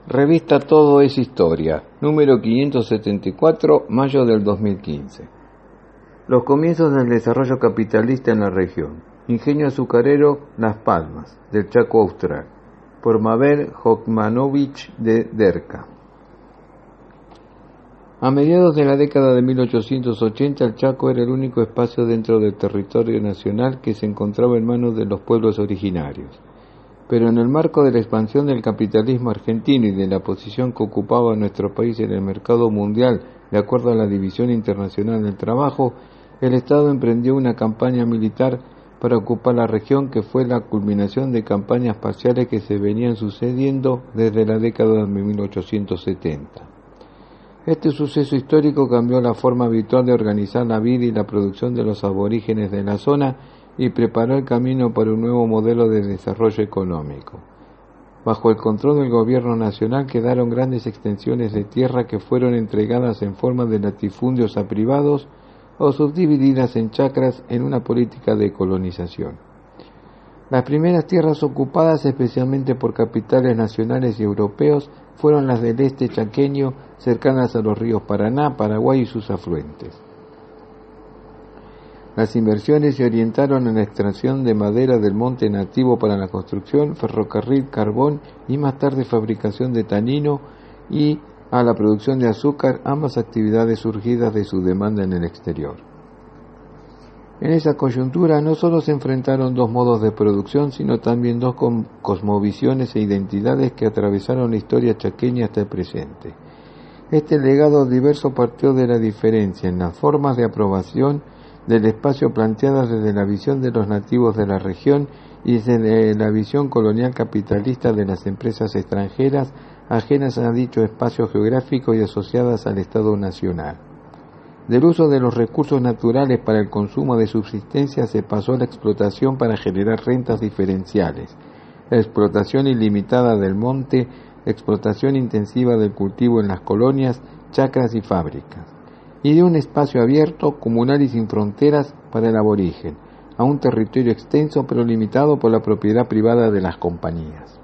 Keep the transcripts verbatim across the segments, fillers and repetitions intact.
Revista Todo es Historia, número quinientos setenta y cuatro, mayo del dos mil quince. Los comienzos del desarrollo capitalista en la región. Ingenio azucarero Las Palmas, del Chaco Austral, por Mabel Jokmanovich de Derka. A mediados de la década de mil ochocientos ochenta, el Chaco era el único espacio dentro del territorio nacional que se encontraba en manos de los pueblos originarios. Pero en el marco de la expansión del capitalismo argentino y de la posición que ocupaba nuestro país en el mercado mundial, de acuerdo a la División Internacional del Trabajo, el Estado emprendió una campaña militar para ocupar la región, que fue la culminación de campañas parciales que se venían sucediendo desde la década de mil ochocientos setenta. Este suceso histórico cambió la forma habitual de organizar la vida y la producción de los aborígenes de la zona y preparó el camino para un nuevo modelo de desarrollo económico. Bajo el control del gobierno nacional quedaron grandes extensiones de tierra que fueron entregadas en forma de latifundios a privados o subdivididas en chacras en una política de colonización. Las primeras tierras ocupadas, especialmente por capitales nacionales y europeos, fueron las del este chaqueño, cercanas a los ríos Paraná, Paraguay y sus afluentes. Las inversiones se orientaron en la extracción de madera del monte nativo para la construcción, ferrocarril, carbón y más tarde fabricación de tanino y a la producción de azúcar, ambas actividades surgidas de su demanda en el exterior. En esa coyuntura no solo se enfrentaron dos modos de producción, sino también dos cosmovisiones e identidades que atravesaron la historia chaqueña hasta el presente. Este legado diverso partió de la diferencia en las formas de aprobación del espacio planteadas desde la visión de los nativos de la región y desde la visión colonial capitalista de las empresas extranjeras ajenas a dicho espacio geográfico y asociadas al Estado Nacional. Del uso de los recursos naturales para el consumo de subsistencia se pasó a la explotación para generar rentas diferenciales, la explotación ilimitada del monte, explotación intensiva del cultivo en las colonias, chacras y fábricas, y de un espacio abierto, comunal y sin fronteras para el aborigen, a un territorio extenso pero limitado por la propiedad privada de las compañías.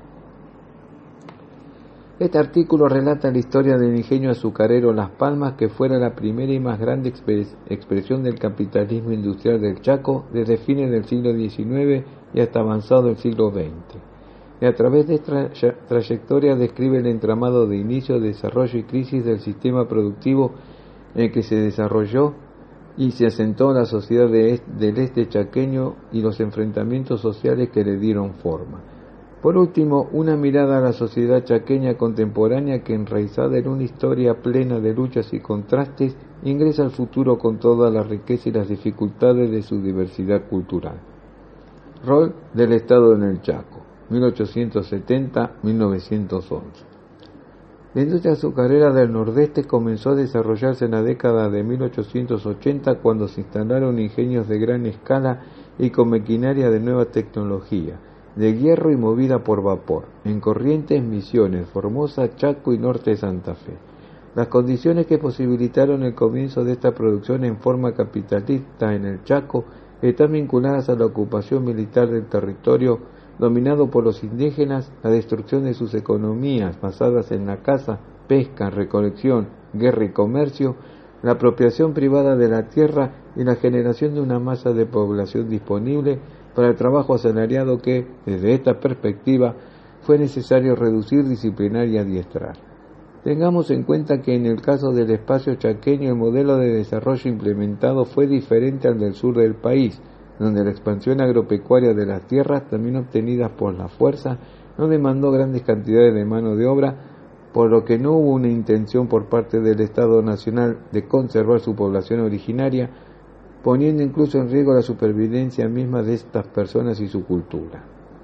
Este artículo relata la historia del ingenio azucarero Las Palmas, que fuera la primera y más grande expresión del capitalismo industrial del Chaco desde fines del siglo diecinueve y hasta avanzado el siglo veinte. Y a través de esta trayectoria describe el entramado de inicio, desarrollo y crisis del sistema productivo en el que se desarrolló y se asentó la sociedad de este, del este chaqueño y los enfrentamientos sociales que le dieron forma. Por último, una mirada a la sociedad chaqueña contemporánea que, enraizada en una historia plena de luchas y contrastes, ingresa al futuro con toda la riqueza y las dificultades de su diversidad cultural. Rol del Estado en el Chaco, mil ochocientos setenta a mil novecientos once. La industria azucarera del Nordeste comenzó a desarrollarse en la década de mil ochocientos ochenta cuando se instalaron ingenios de gran escala y con maquinaria de nueva tecnología, de hierro y movida por vapor, en Corrientes, Misiones, Formosa, Chaco y norte de Santa Fe. Las condiciones que posibilitaron el comienzo de esta producción en forma capitalista en el Chaco están vinculadas a la ocupación militar del territorio dominado por los indígenas, la destrucción de sus economías basadas en la caza, pesca, recolección, guerra y comercio, la apropiación privada de la tierra y la generación de una masa de población disponible para el trabajo asalariado que, desde esta perspectiva, fue necesario reducir, disciplinar y adiestrar. Tengamos en cuenta que en el caso del espacio chaqueño el modelo de desarrollo implementado fue diferente al del sur del país, donde la expansión agropecuaria de las tierras, también obtenidas por la fuerza, no demandó grandes cantidades de mano de obra, por lo que no hubo una intención por parte del Estado Nacional de conservar su población originaria, poniendo incluso en riesgo la supervivencia misma de estas personas y su cultura.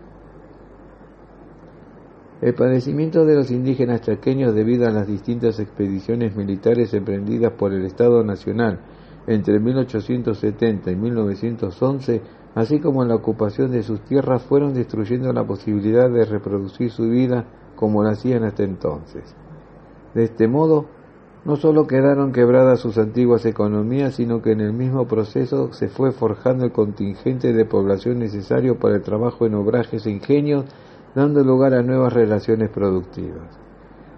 El padecimiento de los indígenas chaqueños debido a las distintas expediciones militares emprendidas por el Estado Nacional entre mil ochocientos setenta y mil novecientos once, así como la ocupación de sus tierras, fueron destruyendo la posibilidad de reproducir su vida como lo hacían hasta entonces. De este modo, no solo quedaron quebradas sus antiguas economías, sino que en el mismo proceso se fue forjando el contingente de población necesario para el trabajo en obrajes e ingenios, dando lugar a nuevas relaciones productivas.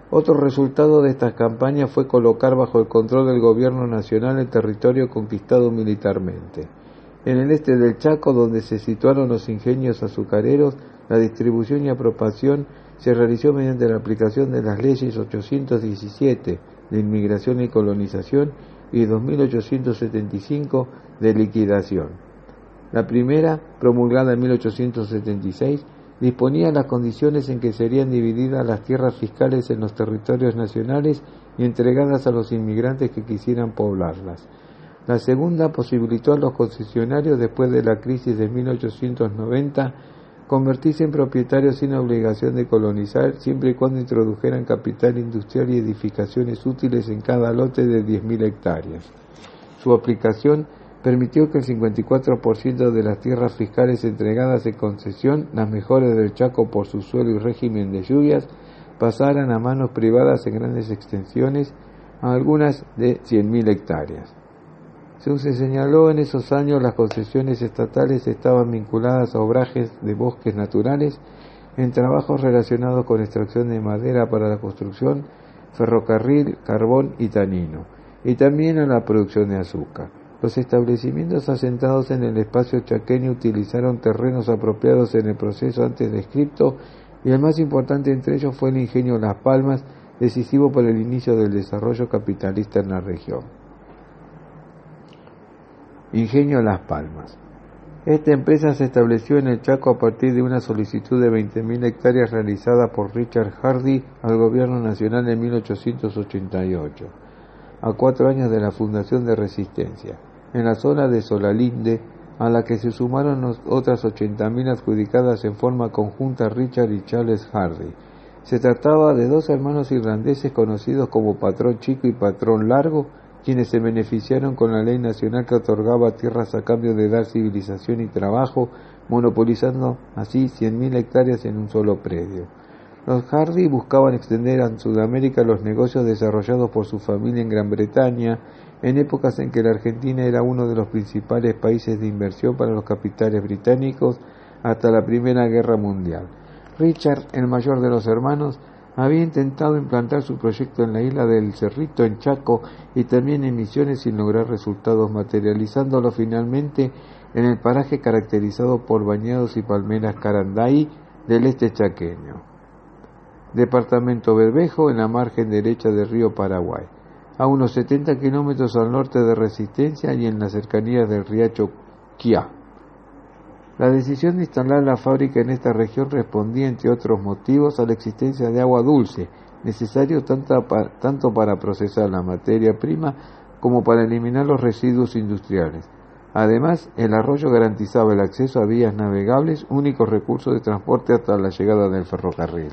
Otro resultado de estas campañas fue colocar bajo el control del gobierno nacional el territorio conquistado militarmente. En el este del Chaco, donde se situaron los ingenios azucareros, la distribución y apropiación se realizó mediante la aplicación de las leyes ochocientos diecisiete de inmigración y colonización y dos mil ochocientos setenta y cinco de liquidación. La primera, promulgada en mil ochocientos setenta y seis, disponía las condiciones en que serían divididas las tierras fiscales en los territorios nacionales y entregadas a los inmigrantes que quisieran poblarlas. La segunda posibilitó a los concesionarios, después de la crisis de mil ochocientos noventa, convertirse en propietarios sin obligación de colonizar, siempre y cuando introdujeran capital industrial y edificaciones útiles en cada lote de diez mil hectáreas. Su aplicación permitió que el cincuenta y cuatro por ciento de las tierras fiscales entregadas en concesión, las mejores del Chaco por su suelo y régimen de lluvias, pasaran a manos privadas en grandes extensiones, algunas de cien mil hectáreas. Según se señaló, en esos años las concesiones estatales estaban vinculadas a obrajes de bosques naturales, en trabajos relacionados con extracción de madera para la construcción, ferrocarril, carbón y tanino, y también a la producción de azúcar. Los establecimientos asentados en el espacio chaqueño utilizaron terrenos apropiados en el proceso antes descrito, y el más importante entre ellos fue el ingenio Las Palmas, decisivo para el inicio del desarrollo capitalista en la región. Ingenio Las Palmas. Esta empresa se estableció en el Chaco a partir de una solicitud de veinte mil hectáreas realizada por Richard Hardy al gobierno nacional en mil ochocientos ochenta y ocho, a cuatro años de la fundación de Resistencia, en la zona de Solalinde, a la que se sumaron otras ochenta mil adjudicadas en forma conjunta Richard y Charles Hardy. Se trataba de dos hermanos irlandeses conocidos como Patrón Chico y Patrón Largo, quienes se beneficiaron con la ley nacional que otorgaba tierras a cambio de dar civilización y trabajo, monopolizando así cien mil hectáreas en un solo predio. Los Hardy buscaban extender a Sudamérica los negocios desarrollados por su familia en Gran Bretaña, en épocas en que la Argentina era uno de los principales países de inversión para los capitales británicos hasta la Primera Guerra Mundial. Richard, el mayor de los hermanos, había intentado implantar su proyecto en la isla del Cerrito, en Chaco, y también en Misiones sin lograr resultados, materializándolo finalmente en el paraje caracterizado por bañados y palmeras Caranday del este chaqueño. Departamento Bermejo, en la margen derecha del río Paraguay, a unos setenta kilómetros al norte de Resistencia y en las cercanías del riacho Quiá. La decisión de instalar la fábrica en esta región respondía, entre otros motivos, a la existencia de agua dulce, necesario tanto para procesar la materia prima como para eliminar los residuos industriales. Además, el arroyo garantizaba el acceso a vías navegables, único recurso de transporte hasta la llegada del ferrocarril.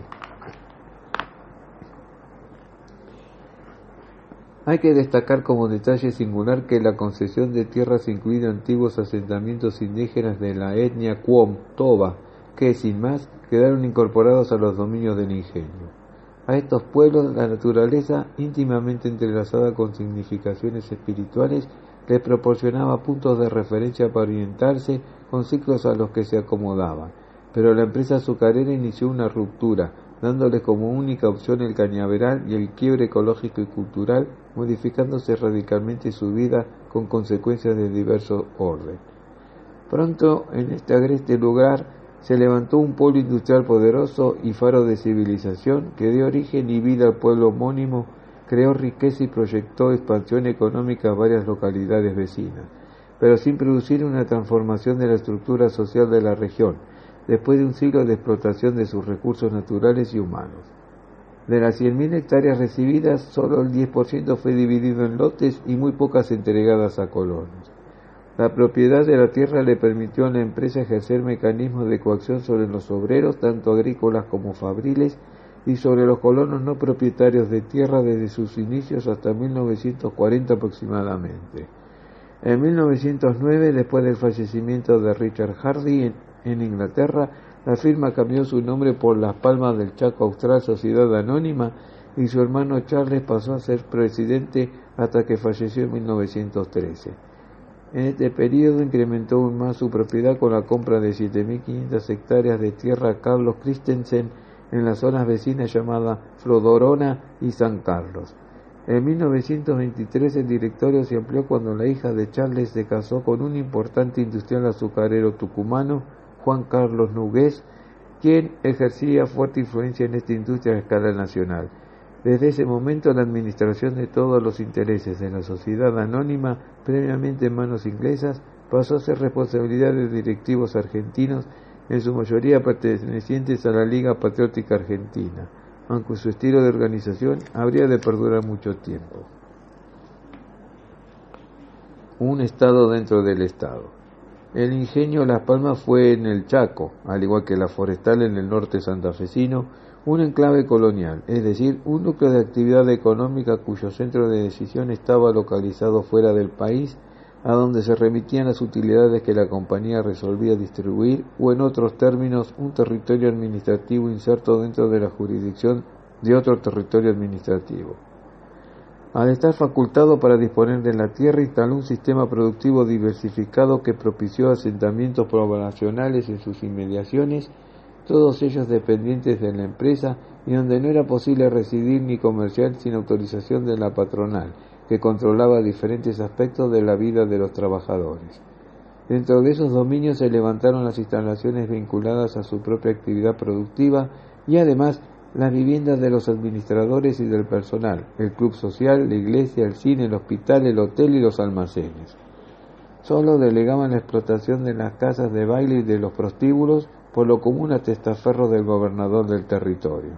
Hay que destacar como detalle singular que la concesión de tierras incluye antiguos asentamientos indígenas de la etnia Cuom Toba, que, sin más, quedaron incorporados a los dominios del ingenio. A estos pueblos, la naturaleza, íntimamente entrelazada con significaciones espirituales, les proporcionaba puntos de referencia para orientarse con ciclos a los que se acomodaban. Pero la empresa azucarera inició una ruptura, dándoles como única opción el cañaveral y el quiebre ecológico y cultural, modificándose radicalmente su vida con consecuencias de diverso orden. Pronto, en este agreste lugar, se levantó un polo industrial poderoso y faro de civilización que dio origen y vida al pueblo homónimo, creó riqueza y proyectó expansión económica a varias localidades vecinas, pero sin producir una transformación de la estructura social de la región, después de un siglo de explotación de sus recursos naturales y humanos. De las cien mil hectáreas recibidas, solo el diez por ciento fue dividido en lotes y muy pocas entregadas a colonos. La propiedad de la tierra le permitió a la empresa ejercer mecanismos de coacción sobre los obreros, tanto agrícolas como fabriles, y sobre los colonos no propietarios de tierra desde sus inicios hasta mil novecientos cuarenta aproximadamente. En mil novecientos nueve, después del fallecimiento de Richard Hardy en, en Inglaterra, la firma cambió su nombre por Las Palmas del Chaco Austral Sociedad Anónima y su hermano Charles pasó a ser presidente hasta que falleció en mil novecientos trece. En este periodo incrementó aún más su propiedad con la compra de siete mil quinientas hectáreas de tierra a Carlos Christensen en las zonas vecinas llamadas Flodorona y San Carlos. En mil novecientos veintitrés el directorio se amplió cuando la hija de Charles se casó con un importante industrial azucarero tucumano, Juan Carlos Núñez, quien ejercía fuerte influencia en esta industria a escala nacional. Desde ese momento la administración de todos los intereses de la sociedad anónima, previamente en manos inglesas, pasó a ser responsabilidad de directivos argentinos, en su mayoría pertenecientes a la Liga Patriótica Argentina, aunque su estilo de organización habría de perdurar mucho tiempo. Un Estado dentro del Estado. El ingenio Las Palmas fue en el Chaco, al igual que la forestal en el norte santafesino, un enclave colonial, es decir, un núcleo de actividad económica cuyo centro de decisión estaba localizado fuera del país, a donde se remitían las utilidades que la compañía resolvía distribuir, o en otros términos, un territorio administrativo inserto dentro de la jurisdicción de otro territorio administrativo. Al estar facultado para disponer de la tierra, instaló un sistema productivo diversificado que propició asentamientos poblacionales en sus inmediaciones, todos ellos dependientes de la empresa y donde no era posible residir ni comerciar sin autorización de la patronal, que controlaba diferentes aspectos de la vida de los trabajadores. Dentro de esos dominios se levantaron las instalaciones vinculadas a su propia actividad productiva y además las viviendas de los administradores y del personal, el club social, la iglesia, el cine, el hospital, el hotel y los almacenes. Solo delegaban la explotación de las casas de baile y de los prostíbulos, por lo común a testaferro del gobernador del territorio.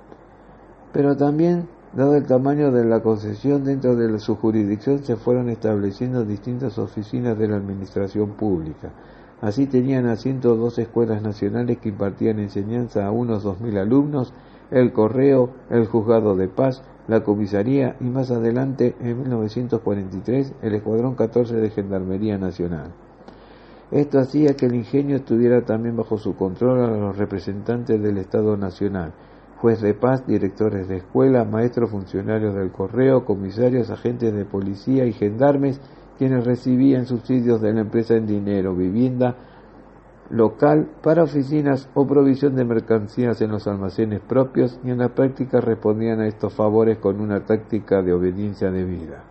Pero también, dado el tamaño de la concesión, dentro de su jurisdicción se fueron estableciendo distintas oficinas de la administración pública. Así tenían asiento dos escuelas nacionales que impartían enseñanza a unos dos mil alumnos, el correo, el juzgado de paz, la comisaría y más adelante, en mil novecientos cuarenta y tres, el escuadrón catorce de Gendarmería Nacional. Esto hacía que el ingenio tuviera también bajo su control a los representantes del Estado Nacional, juez de paz, directores de escuela, maestros, funcionarios del correo, comisarios, agentes de policía y gendarmes, quienes recibían subsidios de la empresa en dinero, vivienda local para oficinas o provisión de mercancías en los almacenes propios, y en la práctica respondían a estos favores con una táctica de obediencia debida.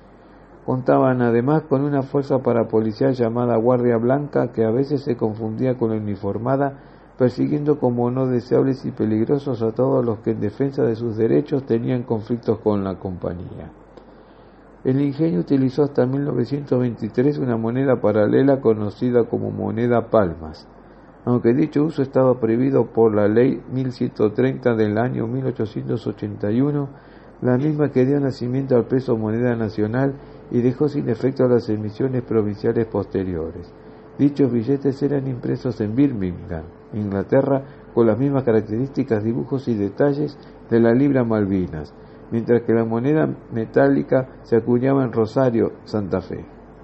Contaban además con una fuerza parapolicial llamada Guardia Blanca, que a veces se confundía con la uniformada, persiguiendo como no deseables y peligrosos a todos los que en defensa de sus derechos tenían conflictos con la compañía. El ingenio utilizó hasta mil novecientos veintitrés una moneda paralela conocida como moneda Palmas, aunque dicho uso estaba prohibido por la ley mil ciento treinta del año mil ochocientos ochenta y uno, la misma que dio nacimiento al peso moneda nacional y dejó sin efecto las emisiones provinciales posteriores. Dichos billetes eran impresos en Birmingham, Inglaterra, con las mismas características, dibujos y detalles de la libra Malvinas, mientras que la moneda metálica se acuñaba en Rosario, Santa Fe.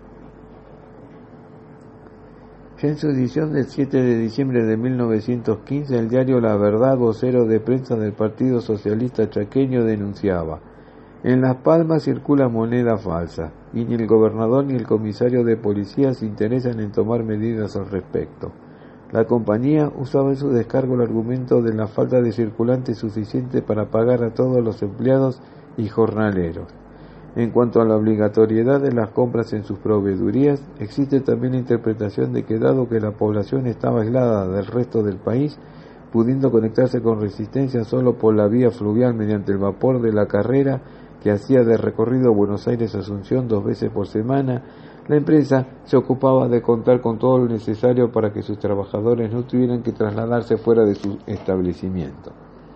Ya en su edición del siete de diciembre de mil novecientos quince, el diario La Verdad, vocero de prensa del Partido Socialista Chaqueño, denunciaba: en Las Palmas circula moneda falsa, y ni el gobernador ni el comisario de policía se interesan en tomar medidas al respecto. La compañía usaba en su descargo el argumento de la falta de circulante suficiente para pagar a todos los empleados y jornaleros. En cuanto a la obligatoriedad de las compras en sus proveedurías, existe también la interpretación de que, dado que la población estaba aislada del resto del país, pudiendo conectarse con resistencia solo por la vía fluvial mediante el vapor de la carrera que hacía de recorrido Buenos Aires-Asunción dos veces por semana, la empresa se ocupaba de contar con todo lo necesario para que sus trabajadores no tuvieran que trasladarse fuera de su establecimiento.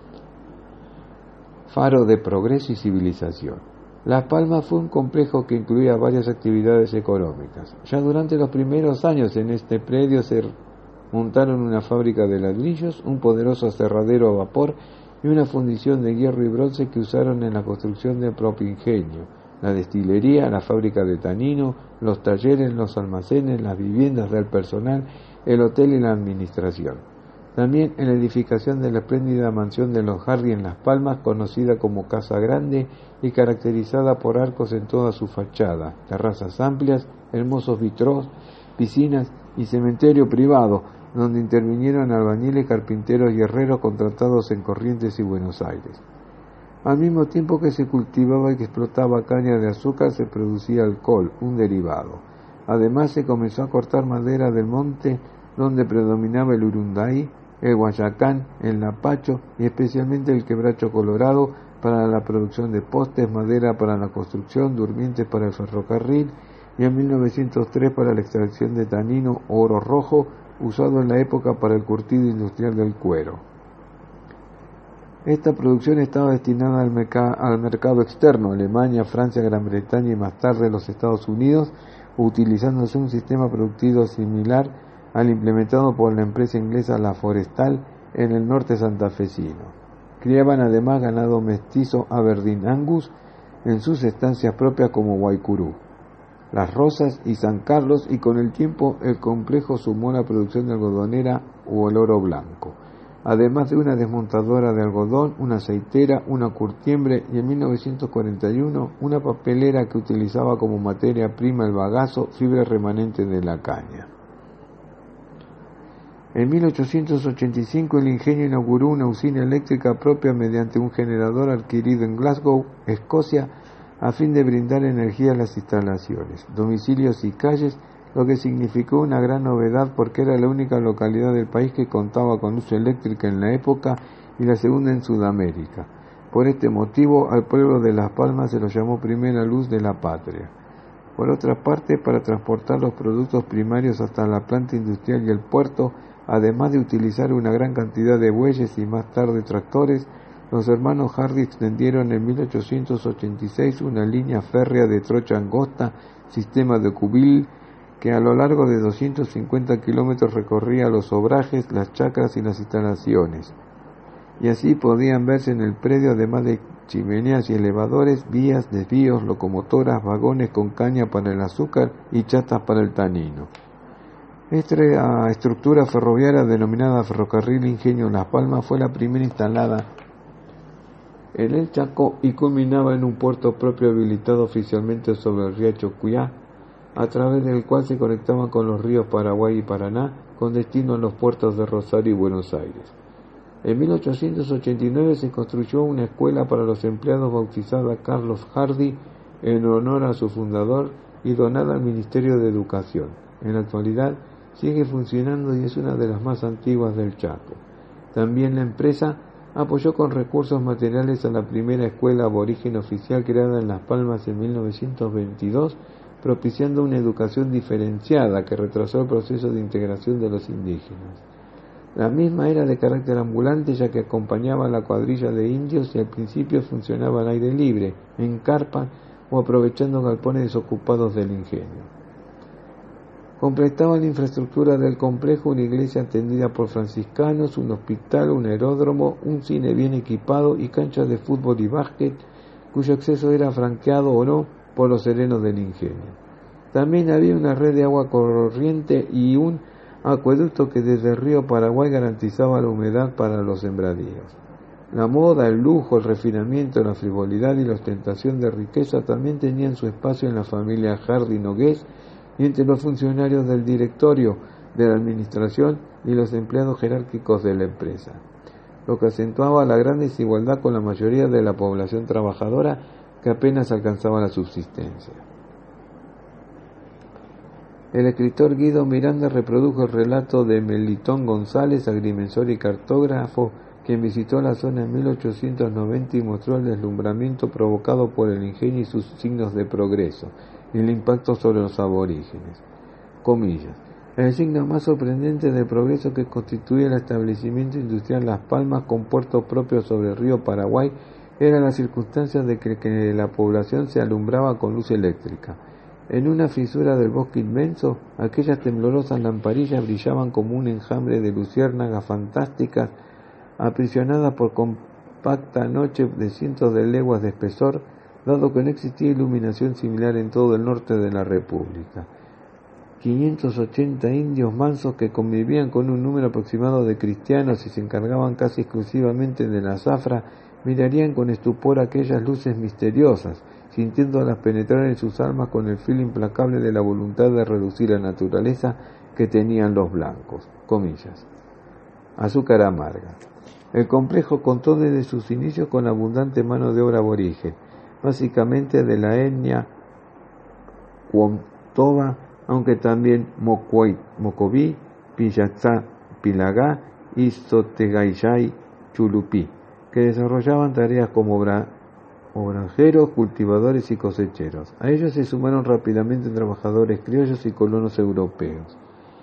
Faro de progreso y civilización. Las Palmas fue un complejo que incluía varias actividades económicas. Ya durante los primeros años en este predio se montaron una fábrica de ladrillos, un poderoso aserradero a vapor y una fundición de hierro y bronce que usaron en la construcción del propio ingenio, la destilería, la fábrica de tanino, los talleres, los almacenes, las viviendas del personal, el hotel y la administración. También en la edificación de la espléndida mansión de los Hardy en Las Palmas, conocida como Casa Grande y caracterizada por arcos en toda su fachada, terrazas amplias, hermosos vitrós, piscinas y cementerio privado, donde intervinieron albañiles, carpinteros y herreros contratados en Corrientes y Buenos Aires. Al mismo tiempo que se cultivaba y que explotaba caña de azúcar, se producía alcohol, un derivado. Además, se comenzó a cortar madera del monte, donde predominaba el urunday, el guayacán, el lapacho y especialmente el quebracho colorado para la producción de postes, madera para la construcción, durmientes para el ferrocarril y en mil novecientos tres para la extracción de tanino oro rojo, usado en la época para el curtido industrial del cuero. Esta producción estaba destinada al, merc- al mercado externo, Alemania, Francia, Gran Bretaña y más tarde los Estados Unidos, utilizándose un sistema productivo similar al implementado por la empresa inglesa La Forestal en el norte santafesino. Criaban además ganado mestizo Aberdeen Angus en sus estancias propias como Guaycurú, Las Rosas y San Carlos, y con el tiempo el complejo sumó la producción de algodonera o el oro blanco, además de una desmontadora de algodón, una aceitera, una curtiembre y en mil novecientos cuarenta y uno una papelera que utilizaba como materia prima el bagazo, fibra remanente de la caña. En mil ochocientos ochenta y cinco el ingenio inauguró una usina eléctrica propia mediante un generador adquirido en Glasgow, Escocia, a fin de brindar energía a las instalaciones, domicilios y calles, lo que significó una gran novedad porque era la única localidad del país que contaba con luz eléctrica en la época y la segunda en Sudamérica. Por este motivo, al pueblo de Las Palmas se lo llamó primera luz de la patria. Por otra parte, para transportar los productos primarios hasta la planta industrial y el puerto, además de utilizar una gran cantidad de bueyes y más tarde tractores, los hermanos Hardy extendieron en mil ochocientos ochenta y seis una línea férrea de trocha angosta, sistema de cubil, que a lo largo de doscientos cincuenta kilómetros recorría los obrajes, las chacras y las instalaciones. Y así podían verse en el predio, además de chimeneas y elevadores, vías, desvíos, locomotoras, vagones con caña para el azúcar y chatas para el tanino. Esta estructura ferroviaria denominada Ferrocarril Ingenio Las Palmas fue la primera instalada en el Chaco y culminaba en un puerto propio habilitado oficialmente sobre el riacho Cuyá, a través del cual se conectaban con los ríos Paraguay y Paraná, con destino a los puertos de Rosario y Buenos Aires. En mil ochocientos ochenta y nueve se construyó una escuela para los empleados bautizada Carlos Hardy en honor a su fundador y donada al Ministerio de Educación. En la actualidad sigue funcionando y es una de las más antiguas del Chaco. También la empresa apoyó con recursos materiales a la primera escuela aborigen oficial creada en Las Palmas en mil novecientos veintidós, propiciando una educación diferenciada que retrasó el proceso de integración de los indígenas. La misma era de carácter ambulante, ya que acompañaba a la cuadrilla de indios y al principio funcionaba al aire libre, en carpa o aprovechando galpones desocupados del ingenio. Completaba la infraestructura del complejo una iglesia atendida por franciscanos, un hospital, un aeródromo, un cine bien equipado y canchas de fútbol y básquet, cuyo acceso era franqueado o no por los serenos del ingenio. También había una red de agua corriente y un acueducto que desde el río Paraguay garantizaba la humedad para los sembradíos. La moda, el lujo, el refinamiento, la frivolidad y la ostentación de riqueza también tenían su espacio en la familia Hardy Nogués y entre los funcionarios del directorio, de la administración y los empleados jerárquicos de la empresa, lo que acentuaba la gran desigualdad con la mayoría de la población trabajadora que apenas alcanzaba la subsistencia. El escritor Guido Miranda reprodujo el relato de Melitón González, agrimensor y cartógrafo, quien visitó la zona en mil ochocientos noventa y mostró el deslumbramiento provocado por el ingenio y sus signos de progreso, y el impacto sobre los aborígenes. Comillas. El signo más sorprendente del progreso que constituye el establecimiento industrial Las Palmas con puerto propio sobre el río Paraguay era la circunstancia de que, que la población se alumbraba con luz eléctrica. En una fisura del bosque inmenso, aquellas temblorosas lamparillas brillaban como un enjambre de luciérnagas fantásticas, aprisionadas por compacta noche de cientos de leguas de espesor, dado que no existía iluminación similar en todo el norte de la República. quinientos ochenta indios mansos que convivían con un número aproximado de cristianos y se encargaban casi exclusivamente de la zafra, mirarían con estupor aquellas luces misteriosas, sintiéndolas penetrar en sus almas con el filo implacable de la voluntad de reducir la naturaleza que tenían los blancos, comillas. Azúcar amarga. El complejo contó desde sus inicios con abundante mano de obra aborigen, básicamente de la etnia Cuomtoba, aunque también Mocoy, Mocoví, Pillatzá, Pilagá y Sotegayay, Chulupí, que desarrollaban tareas como obra, obranjeros, cultivadores y cosecheros. A ellos se sumaron rápidamente trabajadores criollos y colonos europeos.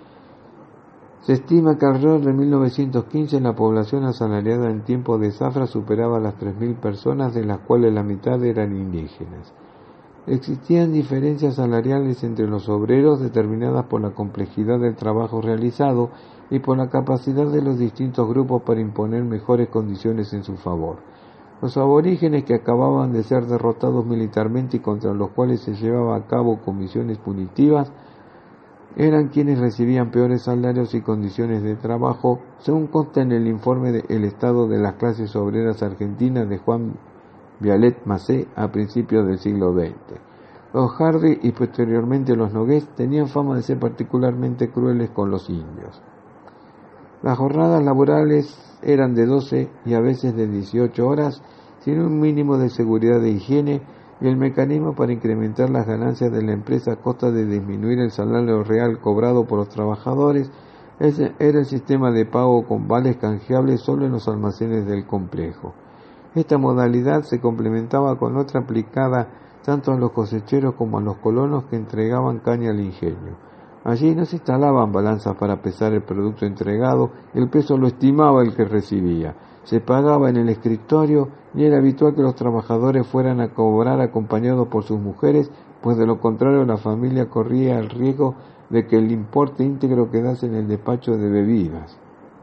Se estima que alrededor de mil novecientos quince la población asalariada en tiempos de zafra superaba las tres mil personas, de las cuales la mitad eran indígenas. Existían diferencias salariales entre los obreros determinadas por la complejidad del trabajo realizado y por la capacidad de los distintos grupos para imponer mejores condiciones en su favor. Los aborígenes, que acababan de ser derrotados militarmente y contra los cuales se llevaba a cabo comisiones punitivas, eran quienes recibían peores salarios y condiciones de trabajo, según consta en el informe de El Estado de las Clases Obreras Argentinas de Juan Vialet Macé a principios del siglo veinte. Los Hardy y posteriormente los Nogués tenían fama de ser particularmente crueles con los indios. Las jornadas laborales eran de doce y a veces de dieciocho horas, sin un mínimo de seguridad e higiene, y el mecanismo para incrementar las ganancias de la empresa a costa de disminuir el salario real cobrado por los trabajadores era el sistema de pago con vales canjeables solo en los almacenes del complejo. Esta modalidad se complementaba con otra aplicada tanto a los cosecheros como a los colonos que entregaban caña al ingenio. Allí no se instalaban balanzas para pesar el producto entregado, el peso lo estimaba el que recibía. Se pagaba en el escritorio y era habitual que los trabajadores fueran a cobrar acompañados por sus mujeres, pues de lo contrario la familia corría el riesgo de que el importe íntegro quedase en el despacho de bebidas.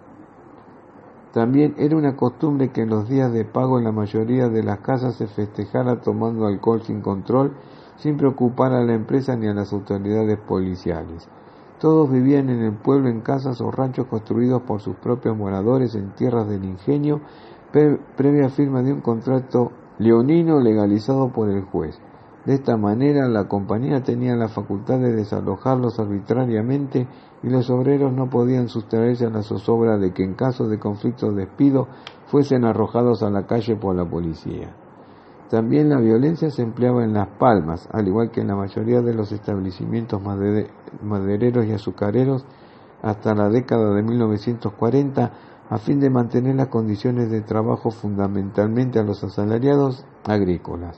También era una costumbre que en los días de pago en la mayoría de las casas se festejara tomando alcohol sin control, sin preocupar a la empresa ni a las autoridades policiales. Todos vivían en el pueblo en casas o ranchos construidos por sus propios moradores en tierras del ingenio, pre- previa firma de un contrato leonino legalizado por el juez. De esta manera, la compañía tenía la facultad de desalojarlos arbitrariamente y los obreros no podían sustraerse a la zozobra de que en caso de conflicto o despido fuesen arrojados a la calle por la policía. También la violencia se empleaba en Las Palmas, al igual que en la mayoría de los establecimientos madereros y azucareros hasta la década de mil novecientos cuarenta, a fin de mantener las condiciones de trabajo fundamentalmente a los asalariados agrícolas.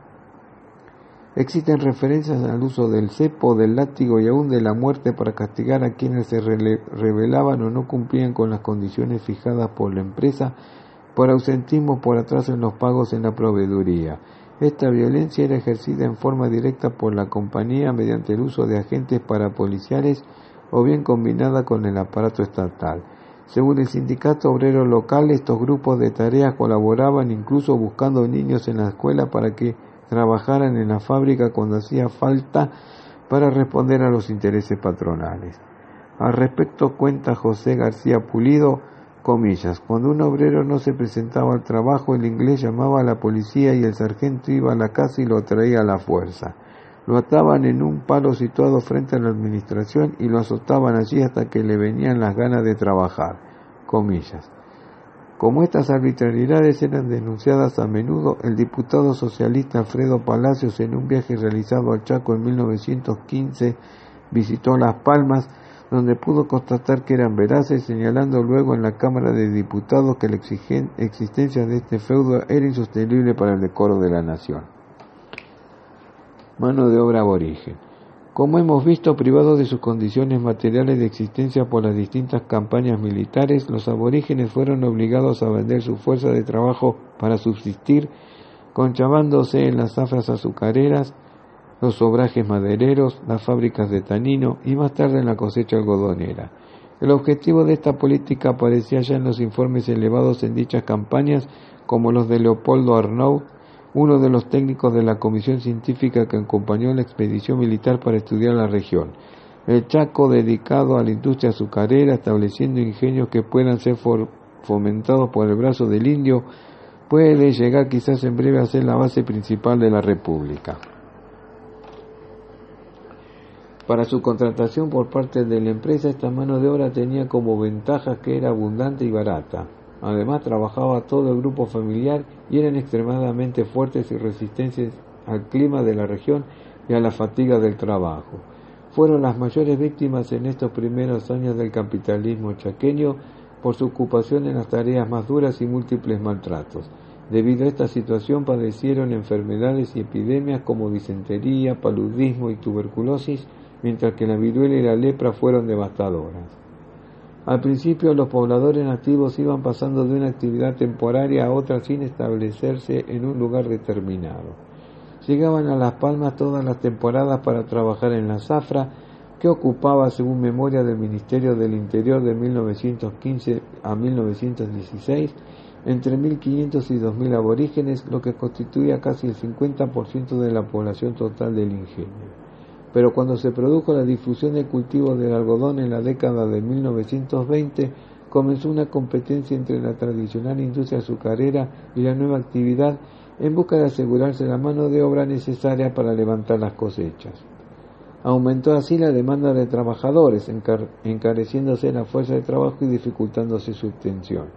Existen referencias al uso del cepo, del látigo y aún de la muerte para castigar a quienes se rebelaban o no cumplían con las condiciones fijadas por la empresa, por ausentismo, por atraso en los pagos en la proveeduría. Esta violencia era ejercida en forma directa por la compañía mediante el uso de agentes parapoliciales o bien combinada con el aparato estatal. Según el sindicato obrero local, estos grupos de tareas colaboraban incluso buscando niños en la escuela para que trabajaran en la fábrica cuando hacía falta para responder a los intereses patronales. Al respecto cuenta José García Pulido, comillas, cuando un obrero no se presentaba al trabajo, el inglés llamaba a la policía y el sargento iba a la casa y lo traía a la fuerza. Lo ataban en un palo situado frente a la administración y lo azotaban allí hasta que le venían las ganas de trabajar, comillas. Como estas arbitrariedades eran denunciadas a menudo, el diputado socialista Alfredo Palacios, en un viaje realizado al Chaco en mil novecientos quince, visitó Las Palmas, donde pudo constatar que eran veraces, señalando luego en la Cámara de Diputados que la existencia de este feudo era insostenible para el decoro de la nación. Mano de obra aborigen. Como hemos visto, privados de sus condiciones materiales de existencia por las distintas campañas militares, los aborígenes fueron obligados a vender su fuerza de trabajo para subsistir, conchavándose en las zafras azucareras, los obrajes madereros, las fábricas de tanino y más tarde en la cosecha algodonera. El objetivo de esta política aparecía ya en los informes elevados en dichas campañas, como los de Leopoldo Arnaud, uno de los técnicos de la comisión científica que acompañó la expedición militar para estudiar la región. El Chaco, dedicado a la industria azucarera, estableciendo ingenios que puedan ser fomentados por el brazo del indio, puede llegar quizás en breve a ser la base principal de la República. Para su contratación por parte de la empresa, esta mano de obra tenía como ventaja que era abundante y barata. Además, trabajaba todo el grupo familiar y eran extremadamente fuertes y resistentes al clima de la región y a la fatiga del trabajo. Fueron las mayores víctimas en estos primeros años del capitalismo chaqueño por su ocupación en las tareas más duras y múltiples maltratos. Debido a esta situación padecieron enfermedades y epidemias como disentería, paludismo y tuberculosis, mientras que la viruela y la lepra fueron devastadoras. Al principio los pobladores nativos iban pasando de una actividad temporaria a otra sin establecerse en un lugar determinado. Llegaban a Las Palmas todas las temporadas para trabajar en la zafra, que ocupaba, según memoria del Ministerio del Interior de mil novecientos quince a mil novecientos dieciséis, entre mil quinientos y dos mil aborígenes, lo que constituía casi el cincuenta por ciento de la población total del ingenio. Pero cuando se produjo la difusión del cultivo del algodón en la década de mil novecientos veinte, comenzó una competencia entre la tradicional industria azucarera y la nueva actividad en busca de asegurarse la mano de obra necesaria para levantar las cosechas. Aumentó así la demanda de trabajadores, encar- encareciéndose la fuerza de trabajo y dificultándose su obtención.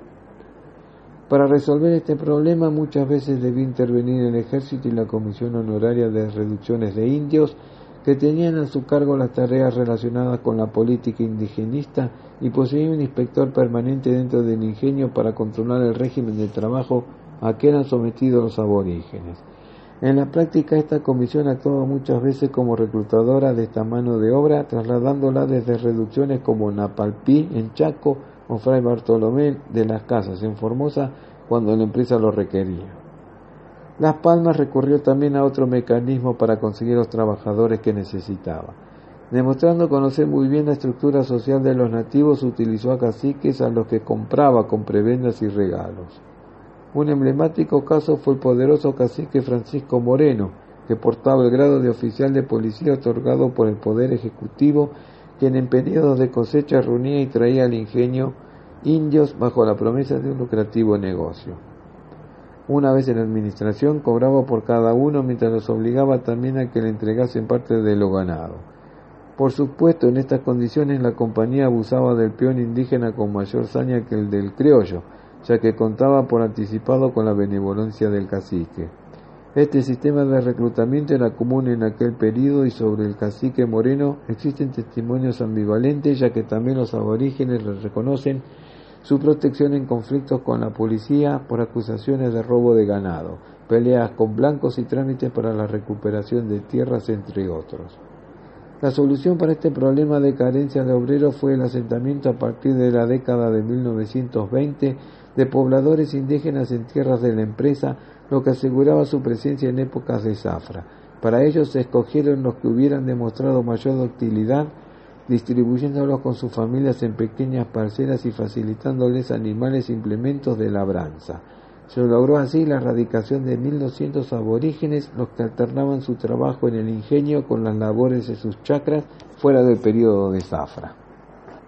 Para resolver este problema muchas veces debió intervenir el ejército y la Comisión Honoraria de Reducciones de Indios, que tenían a su cargo las tareas relacionadas con la política indigenista y poseía un inspector permanente dentro del ingenio para controlar el régimen de trabajo a que eran sometidos los aborígenes. En la práctica, esta comisión actuaba muchas veces como reclutadora de esta mano de obra, trasladándola desde reducciones como Napalpí en Chaco o Fray Bartolomé de las Casas en Formosa cuando la empresa lo requería. Las Palmas recurrió también a otro mecanismo para conseguir los trabajadores que necesitaba. Demostrando conocer muy bien la estructura social de los nativos, utilizó a caciques a los que compraba con prebendas y regalos. Un emblemático caso fue el poderoso cacique Francisco Moreno, que portaba el grado de oficial de policía otorgado por el Poder Ejecutivo, quien en periodos de cosecha reunía y traía al ingenio indios bajo la promesa de un lucrativo negocio. Una vez en la administración, cobraba por cada uno, mientras los obligaba también a que le entregasen parte de lo ganado. Por supuesto, en estas condiciones la compañía abusaba del peón indígena con mayor saña que el del criollo, ya que contaba por anticipado con la benevolencia del cacique. Este sistema de reclutamiento era común en aquel período y sobre el cacique Moreno existen testimonios ambivalentes, ya que también los aborígenes le reconocen su protección en conflictos con la policía por acusaciones de robo de ganado, peleas con blancos y trámites para la recuperación de tierras, entre otros. La solución para este problema de carencia de obreros fue el asentamiento a partir de la década de mil novecientos veinte de pobladores indígenas en tierras de la empresa, lo que aseguraba su presencia en épocas de zafra. Para ello se escogieron los que hubieran demostrado mayor docilidad, distribuyéndolos con sus familias en pequeñas parcelas y facilitándoles animales e implementos de labranza. Se logró así la erradicación de mil doscientos aborígenes, los que alternaban su trabajo en el ingenio con las labores de sus chacras fuera del período de zafra.